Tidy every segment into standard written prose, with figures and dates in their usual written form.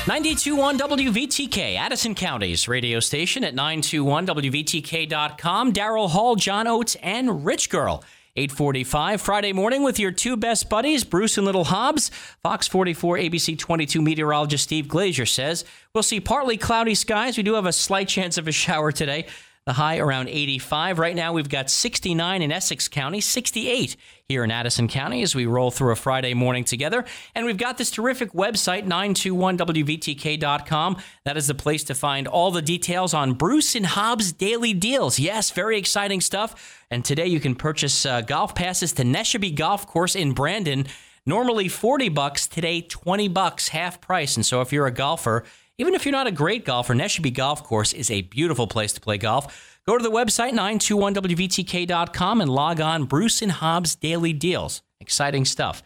92.1 WVTK, Addison County's radio station at 921WVTK.com. Daryl Hall, John Oates, and Rich Girl. 8:45 Friday morning with your two best buddies, Bruce and Little Hobbs. Fox 44, ABC 22 meteorologist Steve Glazier says we'll see partly cloudy skies. We do have a slight chance of a shower today. The high around 85. Right now we've got 69 in Essex County, 68 here in Addison County as we roll through a Friday morning together. And we've got this terrific website, 921WVTK.com. That is the place to find all the details on Bruce and Hobbs Daily Deals. Yes, very exciting stuff. And today you can purchase golf passes to Neshabie Golf Course in Brandon. Normally $40, today $20, half price. And so if you're a golfer, even if you're not a great golfer, Neshabie Golf Course is a beautiful place to play golf. Go to the website, 921WVTK.com, and log on Bruce and Hobbs Daily Deals. Exciting stuff.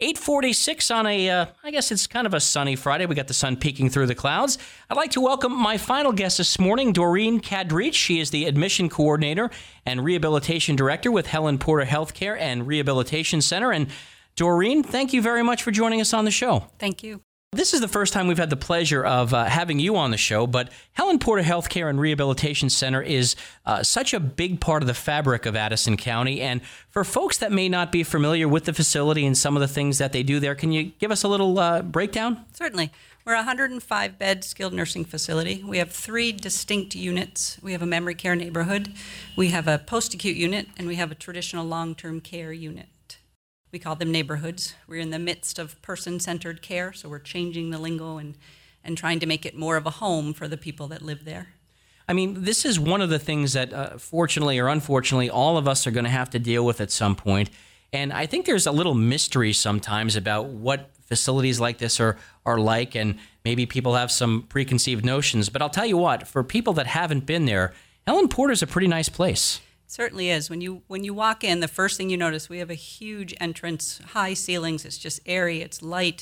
8:46 on I guess it's kind of a sunny Friday. We got the sun peeking through the clouds. I'd like to welcome my final guest this morning, Doreen Kadrich. She is the Admission Coordinator and Rehabilitation Director with Helen Porter Healthcare and Rehabilitation Center. And Doreen, thank you very much for joining us on the show. Thank you. This is the first time we've had the pleasure of having you on the show, but Helen Porter Healthcare and Rehabilitation Center is such a big part of the fabric of Addison County. And for folks that may not be familiar with the facility and some of the things that they do there, can you give us a little breakdown? Certainly. We're a 105-bed skilled nursing facility. We have 3 distinct units. We have a memory care neighborhood, we have a post-acute unit, and we have a traditional long-term care unit. We call them neighborhoods. We're in the midst of person-centered care, so we're changing the lingo and trying to make it more of a home for the people that live there. I mean, this is one of the things that, fortunately or unfortunately, all of us are going to have to deal with at some point. And I think there's a little mystery sometimes about what facilities like this are like, and maybe people have some preconceived notions. But I'll tell you what, for people that haven't been there, Helen Porter's a pretty nice place. Certainly is. When you walk in, the first thing you notice, we have a huge entrance, high ceilings. It's just airy. It's light.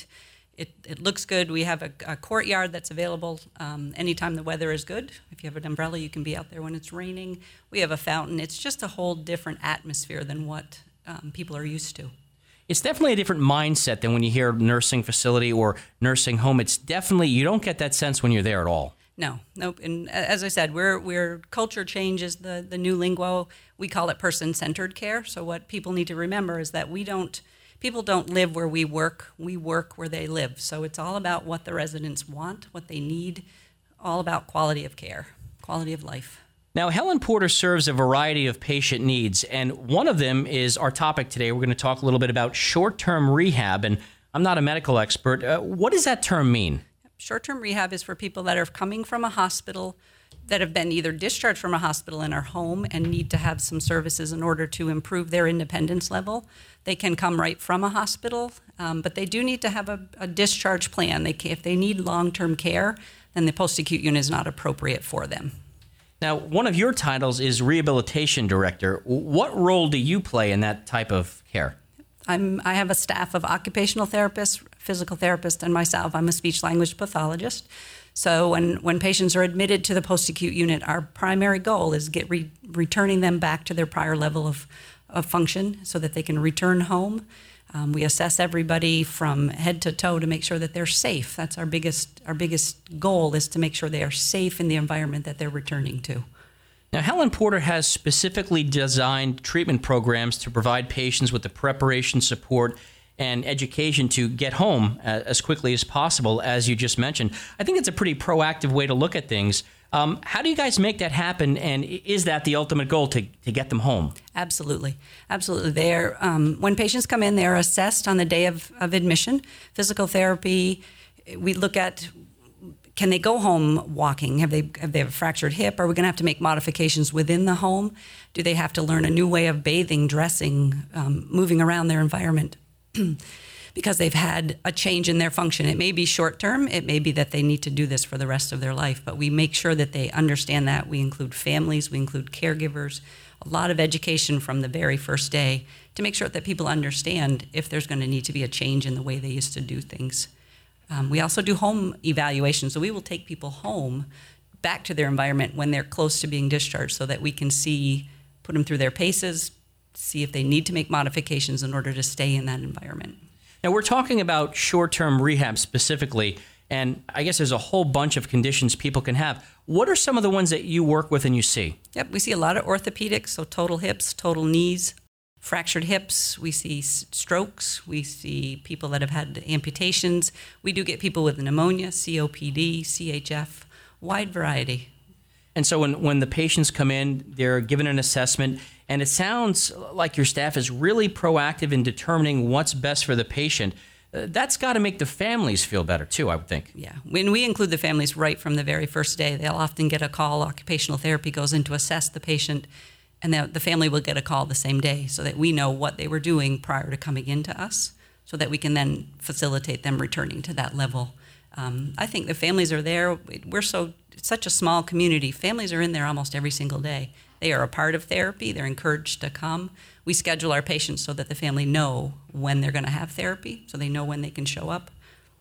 It looks good. We have a courtyard that's available anytime the weather is good. If you have an umbrella, you can be out there when it's raining. We have a fountain. It's just a whole different atmosphere than what people are used to. It's definitely a different mindset than when you hear nursing facility or nursing home. It's definitely, you don't get that sense when you're there at all. No, nope. And as I said, we're culture change is the new lingo. We call it person-centered care. So what people need to remember is that people don't live where we work where they live. So it's all about what the residents want, what they need, all about quality of care, quality of life. Now, Helen Porter serves a variety of patient needs, and one of them is our topic today. We're going to talk a little bit about short-term rehab, and I'm not a medical expert. What does that term mean? Short-term rehab is for people that are coming from a hospital, that have been either discharged from a hospital and are home and need to have some services in order to improve their independence level. They can come right from a hospital, but they do need to have a discharge plan. If they need long-term care, then the post-acute unit is not appropriate for them. Now, one of your titles is Rehabilitation Director. What role do you play in that type of care? I have a staff of occupational therapists, physical therapists, and myself. I'm a speech-language pathologist. So when patients are admitted to the post-acute unit, our primary goal is returning them back to their prior level of function so that they can return home. We assess everybody from head to toe to make sure that they're safe. That's our biggest goal, is to make sure they are safe in the environment that they're returning to. Now, Helen Porter has specifically designed treatment programs to provide patients with the preparation, support, and education to get home as quickly as possible, as you just mentioned. I think it's a pretty proactive way to look at things. How do you guys make that happen, and is that the ultimate goal, to get them home? Absolutely. Absolutely. When patients come in, they're assessed on the day of admission. Physical therapy, we look at, can they go home walking? Have they a fractured hip? Are we going to have to make modifications within the home? Do they have to learn a new way of bathing, dressing, moving around their environment? Because they've had a change in their function. It may be short term. It may be that they need to do this for the rest of their life. But we make sure that they understand that. We include families. We include caregivers. A lot of education from the very first day to make sure that people understand if there's going to need to be a change in the way they used to do things. We also do home evaluations, so we will take people home back to their environment when they're close to being discharged so that we can put them through their paces, see if they need to make modifications in order to stay in that environment. Now, we're talking about short-term rehab specifically. And I guess there's a whole bunch of conditions people can have. What are some of the ones that you work with and you see? Yep, we see a lot of orthopedics, so total hips, total knees, fractured hips. We see strokes. We see people that have had amputations. We do get people with pneumonia, COPD, CHF, wide variety. And so when the patients come in, they're given an assessment, and it sounds like your staff is really proactive in determining what's best for the patient. That's got to make the families feel better too, I would think. Yeah. When we include the families right from the very first day, they'll often get a call. Occupational therapy goes in to assess the patient, and the family will get a call the same day so that we know what they were doing prior to coming into us so that we can then facilitate them returning to that level. I think the families are there. It's such a small community. Families are in there almost every single day. They are a part of therapy. They're encouraged to come. We schedule our patients so that the family know when they're going to have therapy, so they know when they can show up.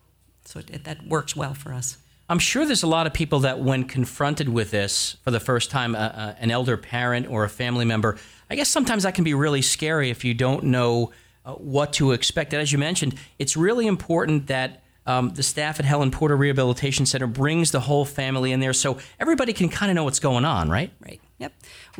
So that works well for us. I'm sure there's a lot of people that when confronted with this for the first time, an elder parent or a family member, I guess sometimes that can be really scary if you don't know what to expect. And as you mentioned, it's really important that the staff at Helen Porter Rehabilitation Center brings the whole family in there so everybody can kind of know what's going on, right? Right. Yep.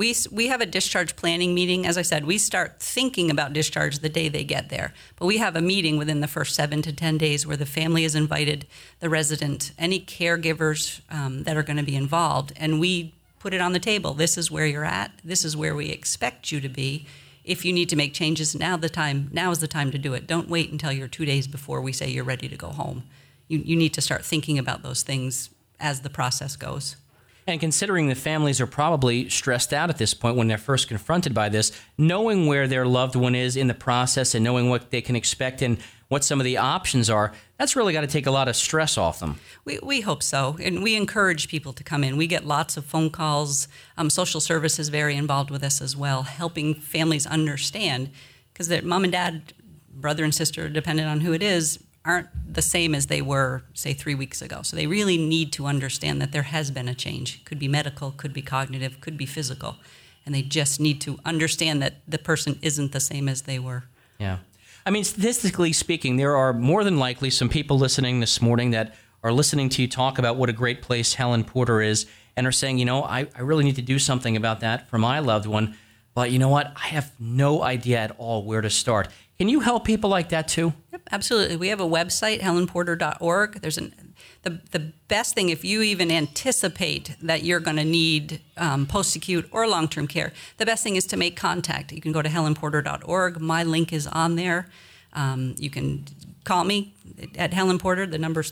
We have a discharge planning meeting. As I said, we start thinking about discharge the day they get there. But we have a meeting within the first 7 to 10 days where the family is invited, the resident, any caregivers that are going to be involved, and we put it on the table. This is where you're at. This is where we expect you to be. If you need to make changes, now is the time to do it. Don't wait until you're 2 days before we say you're ready to go home. You need to start thinking about those things as the process goes. And considering the families are probably stressed out at this point when they're first confronted by this, knowing where their loved one is in the process and knowing what they can expect and what some of the options are, that's really got to take a lot of stress off them. We hope so, and we encourage people to come in. We get lots of phone calls. Social service is very involved with us as well, helping families understand, because their mom and dad, brother and sister, depending on who it is, aren't the same as they were, say, 3 weeks ago. So they really need to understand that there has been a change. Could be medical, could be cognitive, could be physical. And they just need to understand that the person isn't the same as they were. Yeah. I mean, statistically speaking, there are more than likely some people listening this morning that are listening to you talk about what a great place Helen Porter is and are saying, I really need to do something about that for my loved one. But you know what? I have no idea at all where to start. Can you help people like that too? Yep, absolutely. We have a website, helenporter.org. There's the best thing, if you even anticipate that you're going to need post-acute or long-term care, the best thing is to make contact. You can go to helenporter.org. My link is on there. You can call me at Helen Porter. The number is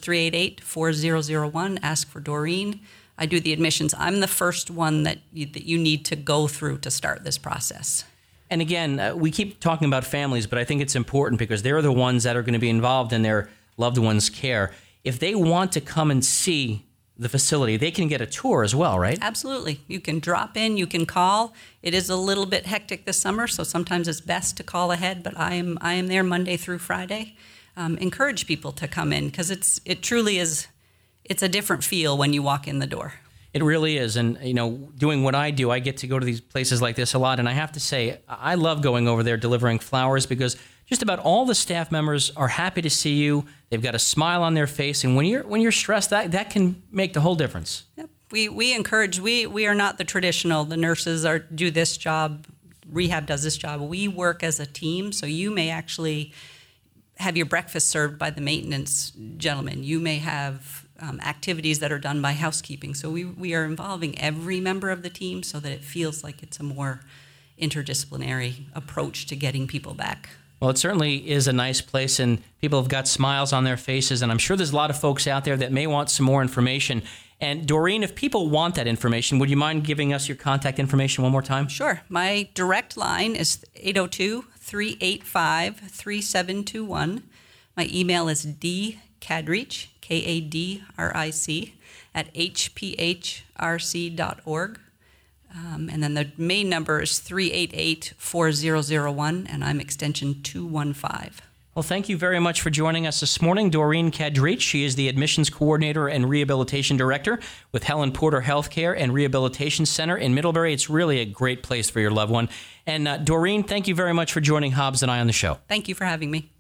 388-4001. Ask for Doreen. I do the admissions. I'm the first one that you need to go through to start this process. And again, we keep talking about families, but I think it's important because they're the ones that are going to be involved in their loved one's care. If they want to come and see the facility, they can get a tour as well, right? Absolutely. You can drop in, you can call. It is a little bit hectic this summer, so sometimes it's best to call ahead, but I am there Monday through Friday. Encourage people to come in because it truly is, it's a different feel when you walk in the door. It really is. And, doing what I do, I get to go to these places like this a lot. And I have to say, I love going over there delivering flowers because just about all the staff members are happy to see you. They've got a smile on their face. And when you're stressed, that can make the whole difference. Yep. We encourage, we are not the traditional, the nurses do this job, rehab does this job. We work as a team. So you may actually have your breakfast served by the maintenance gentleman. You may have activities that are done by housekeeping. So we are involving every member of the team so that it feels like it's a more interdisciplinary approach to getting people back. Well, it certainly is a nice place, and people have got smiles on their faces, and I'm sure there's a lot of folks out there that may want some more information. And Doreen, if people want that information, would you mind giving us your contact information one more time? Sure. My direct line is 802-385-3721. My email is dkadric, KADRIC, at hphrc.org. And then the main number is 388-4001, and I'm extension 215. Well, thank you very much for joining us this morning, Doreen Kadric. She is the Admissions Coordinator and Rehabilitation Director with Helen Porter Healthcare and Rehabilitation Center in Middlebury. It's really a great place for your loved one. And Doreen, thank you very much for joining Hobbs and I on the show. Thank you for having me.